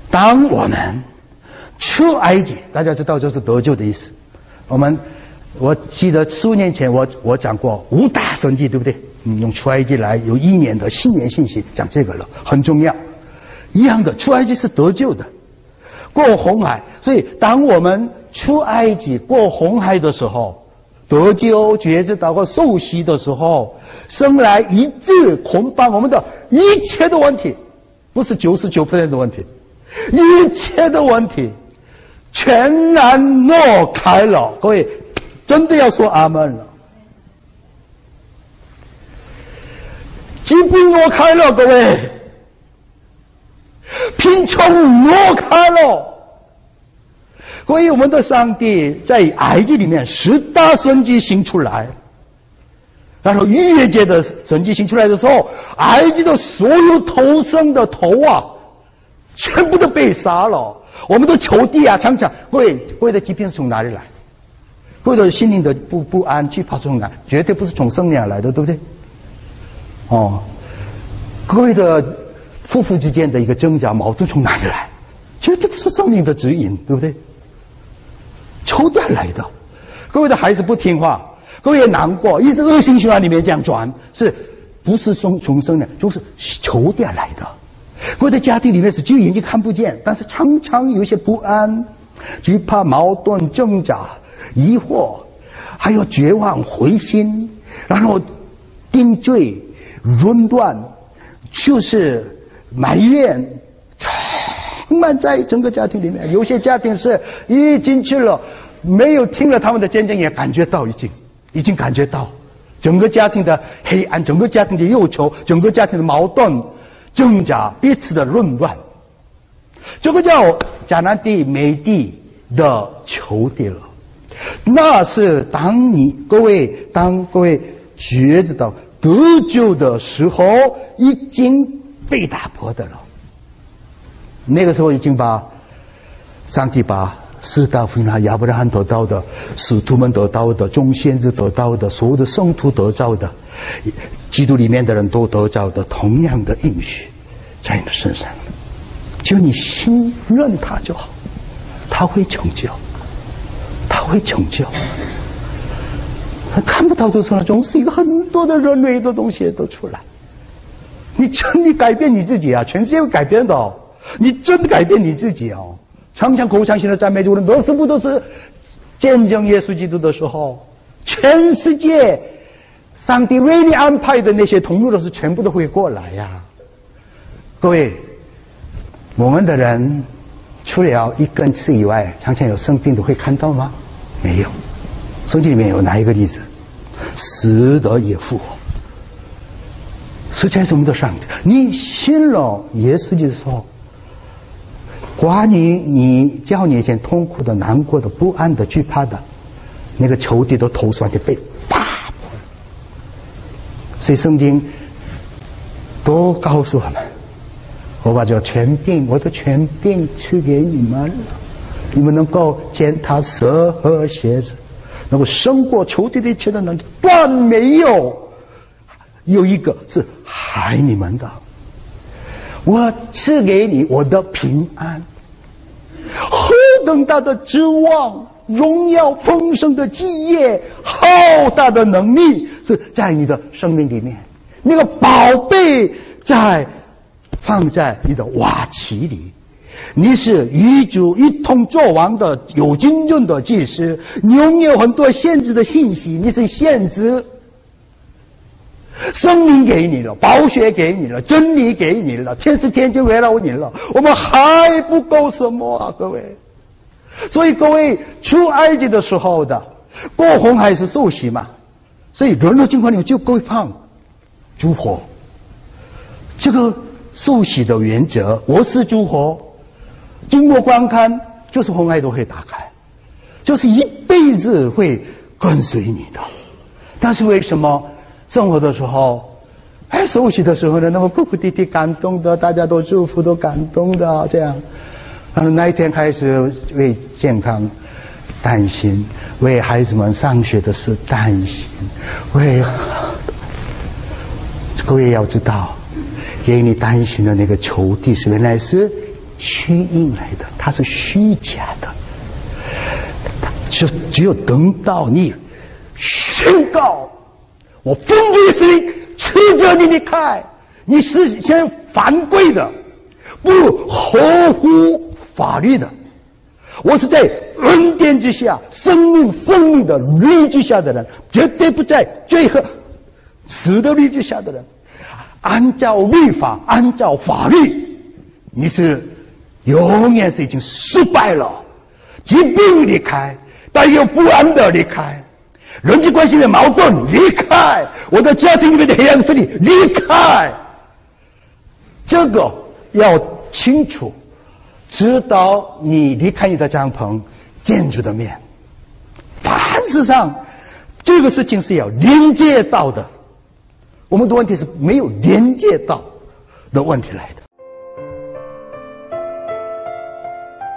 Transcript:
当我们出埃及，大家知道这是得救的意思。我记得15年前我讲过5大神迹，对不对？用出埃及来有1年的新年信息讲这个了，很重要。一样的，出埃及是得救的，过红海。所以当我们出埃及过红海的时候，得救、觉知祷告、受洗的时候，生来一致捆绑我们的一切的问题，不是99% 的问题，一切的问题全然挪开了。各位真的要说阿们了，疾病挪开了，各位贫穷挪开了。各位，我们的上帝在埃及里面10大神迹行出来，然后逾越节的神迹行出来的时候，埃及的所有头生的头啊全部都被杀了。我们的仇敌啊常常，各位的疾病是从哪里来？各位的心灵的不安惧怕是从哪？绝对不是从圣灵来的，对不对？各位的夫妇之间的一个挣扎矛盾从哪里来？绝对不是圣灵的指引，对不对？仇敌来的。各位的孩子不听话，各位也难过，一直恶性循环里面这样转，是不是从圣灵？就是仇敌来的。各位的家庭里面是只有眼睛看不见，但是常常有一些不安、惧怕、矛盾、挣扎、疑惑，还有绝望、灰心，然后定罪、论断，就是埋怨，充满在整个家庭里面。有些家庭是一进去了，没有听了他们的见证，也感觉到已经感觉到整个家庭的黑暗，整个家庭的忧愁，整个家庭的矛盾、挣扎，彼此的论断。这个叫迦南地、美地的仇敌了。那是当各位觉知到得救的时候，已经被打破的了。那个时候已经把上帝把4大福音啊，亚伯拉罕得到的，使徒们得到的，众先知得到的，所有的圣徒得到的，基督里面的人都得到的同样的应许在你的身上。就你信任他就好，他会成就，他会成就。看不到这世中是一个很多的人为的东西都出来。你真的改变你自己啊，全世界会改变的哦。你真的改变你自己哦。常常口唱心的赞美主人，都是见证耶稣基督的时候，全世界上帝为你安排的那些同路的事全部都会过来呀。各位，我们的人除了一根刺以外，常常有生病的会看到吗？没有。圣经里面有哪一个例子？死的也复活，实在是我们的上帝。你信了耶稣基督的时候，关于你叫你以前痛苦的、难过的、不安的、惧怕的那个仇敌的头算就被打破了。所以圣经都告诉我们，我把这我的权柄赐给你们了，你们能够践踏蛇和蝎子，能够胜过仇敌的一切的能力，但没有一个是害你们的。我赐给你我的平安，何等大的指望、荣耀、丰盛的基业、浩大的能力是在你的生命里面。那个宝贝放在你的瓦器里。你是与主一同作王的有经验的祭司，你拥有很多先知的信息，你是先知。生命给你了，宝血给你了，真理给你了，天时天就围绕你了，我们还不够什么啊，各位？所以各位出埃及的时候的过红海是受洗嘛，所以人的情况里面就各位放诸火。这个受洗的原则，我是诸火，经过观看就是红海都会打开，就是一辈子会跟随你的。但是为什么生活的时候，受洗的时候呢，那么哭哭啼啼感动的，大家都祝福都感动的这样，然后那一天开始为健康担心，为孩子们上学的事担心，各位要知道，给你担心的那个仇敌是原来是虚应来的，它是虚假的。就只有等到你宣告我奉主耶稣名斥责你离开，你是先犯规的，不合乎法律的，我是在恩典之下生命的律之下的人，绝对不在罪和死的律之下的人。按照律法，按照法律，你是永远是已经失败了。疾病离开，带有不安的离开，人际关系的矛盾离开，我的家庭里面的黑暗势力离开。这个要清楚，直到你离开你的帐篷见主的面。凡事上这个事情是要连接到的，我们的问题是没有连接到的问题来的。